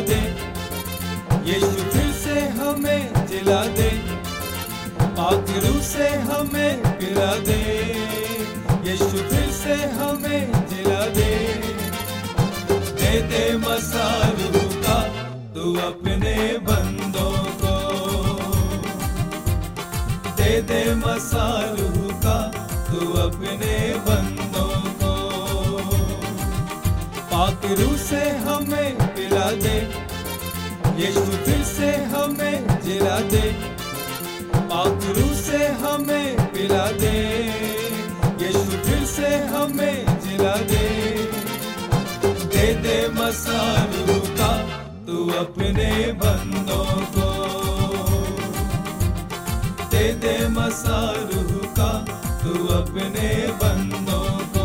दे, यीशु फिर से हमें जिला दे, पाक रूह से हमें पिला दे, यीशु फिर से हमें जिला दे। दे दे मसा रूह का तू अपने बंदों को, दे दे मसा रूह का तू अपने बंदों को, पाक रूह से हमें पिला दे, यीशु फिर से हमें जिला दे, पाक रूह से हमें पिला दे, यीशु फिर से हमें जिला दे। दे दे मसा रूह का तू अपने बंदों को, दे दे मसा रूह का तू अपने बंदों को।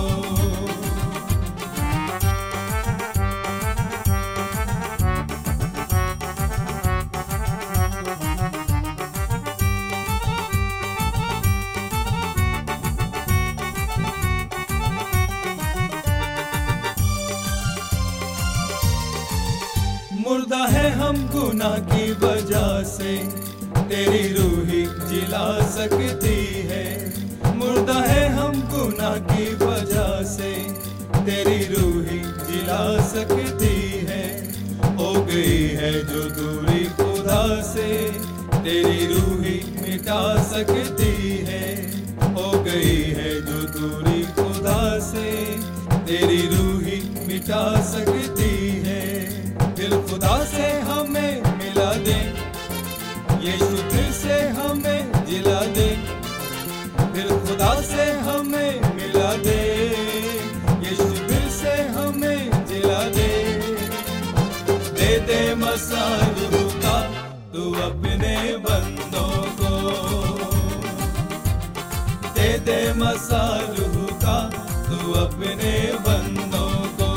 मुर्दा है हम गुनाह की वजह से, तेरी रूह ही जिला सकती है। मुर्दा है हम गुनाह की वजह से, तेरी रूह ही जिला सकती है। हो गई है जो दूरी खुदा से, तेरी रूह ही मिटा सकती है। हो गई है जो दूरी खुदा से, तेरी रूह ही मिटा सकती है। दिल खुदा से हमें मिला दे, यीशु फिर से हमें जिला दे, दिल खुदा से हमें मिला दे, यीशु फिर से हमें जिला दे। दे दे मसा रूह का तू अपने बंदों को, दे दे मसा रूह का तू अपने बंदों को,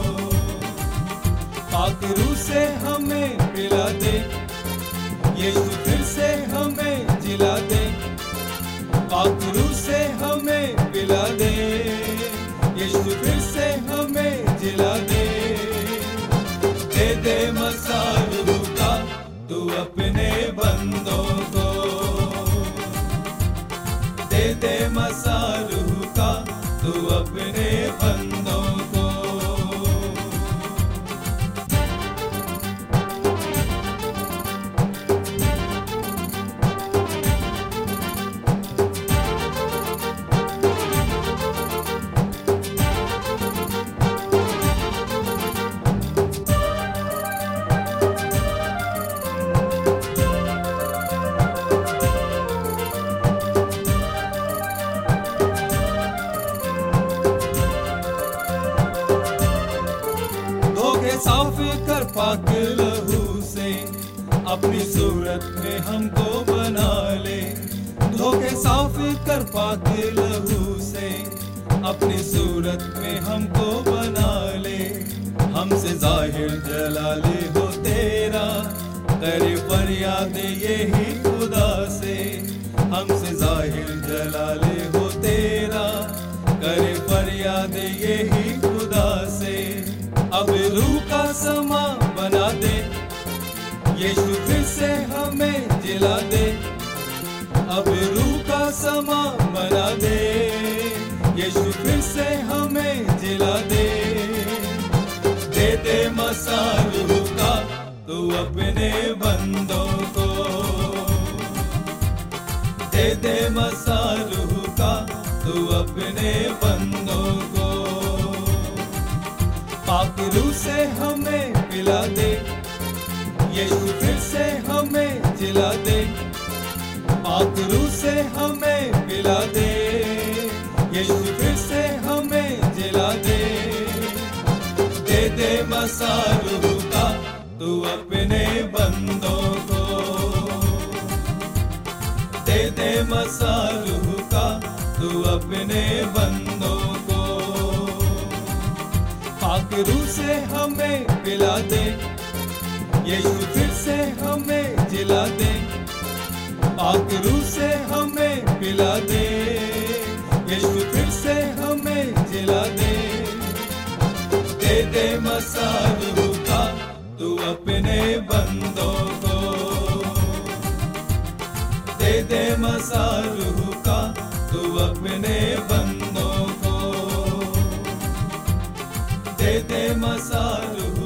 पाक रूह से हमें पिला दे, यीशु फिर से हमें जिला दे, पाक रूह से हमें पिला दे, यीशु फिर से हमें जिला दे। दे दे मसा रूह का तू अपने बंदों को, दे दे मसा रूह का तू अपने बंदों को। साफ कर पाक लहू से, अपनी सूरत में हमको बना ले। धोखे साफ कर पाक लहू से, अपनी सूरत में हमको बना ले। हमसे जाहिर जलाले हो तेरा, करे फरियाद यही खुदा से। हमसे जाहिर जलाले हो तेरा, करे फरियाद यही खुदा से। अब रूह का समा बना दे, यीशु फिर से हमें जिला दे। अब रूह का समा बना दे, यीशु फिर से हमें जिला दे। दे दे मसा रूह का तू अपने बंदों को, दे दे मसा रूह का तू अपने बंदों को, पाक रूह से हमें पिला दे, यीशु फिर से हमें जिला दे। पाक रूह से हमें पिला दे, यीशु फिर से हमें जिला दे। दे दे मसा रूह का तू अपने बंदों को, दे दे मसा रूह का तू अपने बंदों को, पाक रूह से हमें पिला दे, यीशु फिर से हमें जिला दे। पाक रूह से हमें पिला दे, यीशु फिर से हमें जिला दे। दे दे मसा रूह का तू बंदों को। दे दे मसा रूह का तू अपने बंदों को, दे दे मसा रूह